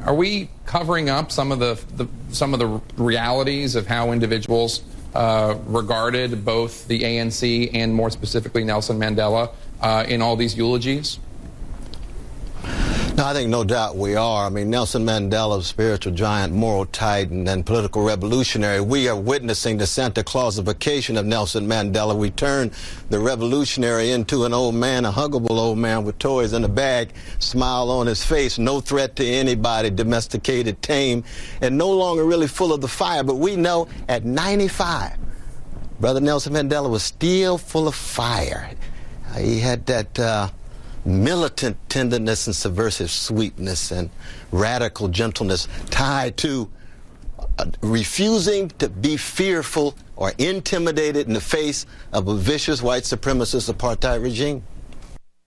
Are we covering up some of the realities of how individuals regarded both the ANC and more specifically Nelson Mandela in all these eulogies? No, I think no doubt we are. I mean, Nelson Mandela, spiritual giant, moral titan, and political revolutionary. We are witnessing the Santa Clausification of Nelson Mandela. We turn the revolutionary into an old man, a huggable old man with toys in a bag, smile on his face, no threat to anybody, domesticated, tame, and no longer really full of the fire. But we know at 95, Brother Nelson Mandela was still full of fire. He had that militant tenderness and subversive sweetness and radical gentleness tied to refusing to be fearful or intimidated in the face of a vicious white supremacist apartheid regime.